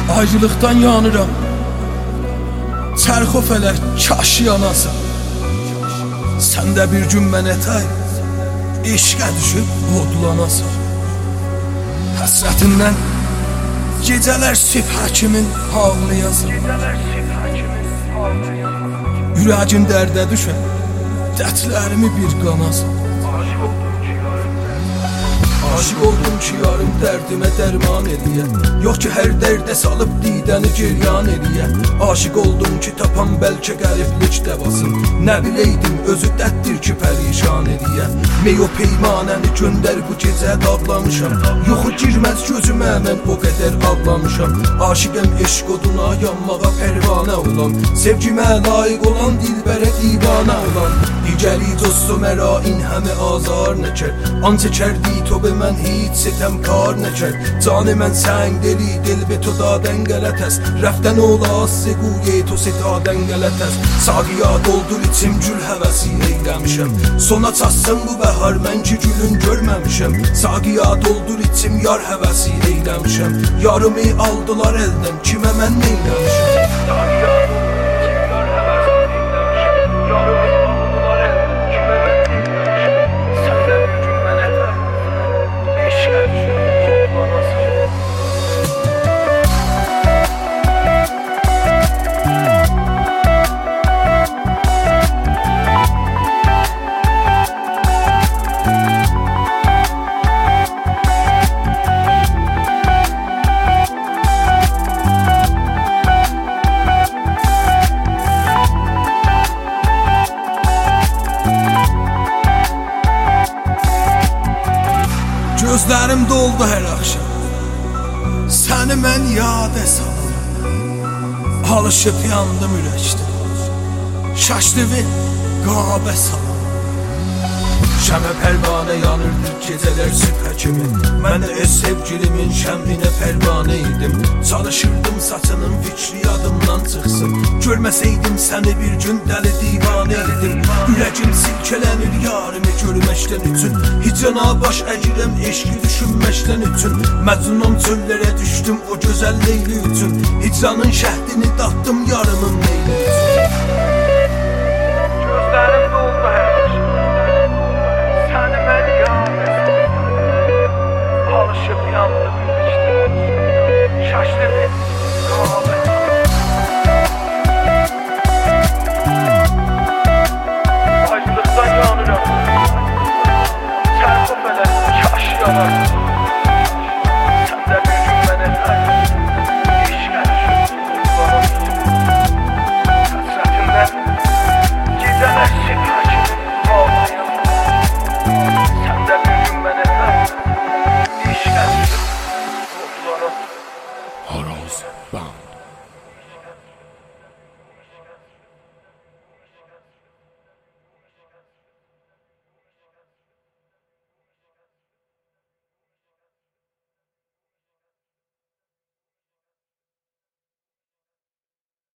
Ayrılıqdan yanıram, çərx o fələk kaş yanasan. Sən də bir gün mənə tay, eşqə düşüb odlanasan. Həsrətindən gecələr sübhə kimin ağlayasan. Ürəgin dərdə düşən, dərdlərimi bir qanasan. Aşık oldum ki yarım dərdimə dərman ediyə. Yox ki hər dərdə salıb didəni giryan ediyə. Aşık oldum ki tapan bəlkə qəriblik dəvasın. Nə biləydim özü dəddir ki pərişan ediyə. Mey o peymanəni göndər bu gecə dağlamışam. Yoxu girməz gözümə mən o qədər ağlamışam. Aşıqəm eşq oduna yanmağa pərvanə olan. Sevgimə layiq olan dilbərə divanə olan. Digəri dostu mərain həmi azar nəkər. Anca kərdi to be mən hiç sitemkar nəkər. Canı mən səng deli dil be to dadən qələt əs. Rəftən ola seguye to sitadən qələt əs. Saqiya doldur içim gül həvəsi eyləmişəm. Sona çatsın bu bəhar mən ki gülün görməmişəm. Saqiya doldur içim yar həvəsi eyləmişəm. Yarımı aldılar əldən kimə mən neyləmişəm. Saqiya gözlərim doldu hər axşam. Səni mən yadə salım. Alışıb yandım ürəkdə. Şaşdı və qabə salım. Şəmə pərvanə yanırdı gecələr sübhə kimi. Mən də öz sevgilimin şəmrinə pərvanə idim. Çalışırdım saçının fikri yadımdan çıxsın. Görməsəydim səni bir gün dəli divanə idim. Ürəgim silkələnir yarımı görməkdən üçün. Hicrana baş əyirəm eşqi düşünməkdən üçün. Məcnun çöllərə düşdüm o gözəl leyli üçün. Hicranın şəhdini datdım yarımın leyli üçün. Gözlərim doldu hər axşam. Səni mən yadə salım. Alışıb yandım ürəkdə. Şaşdı və qabə Horoz Band.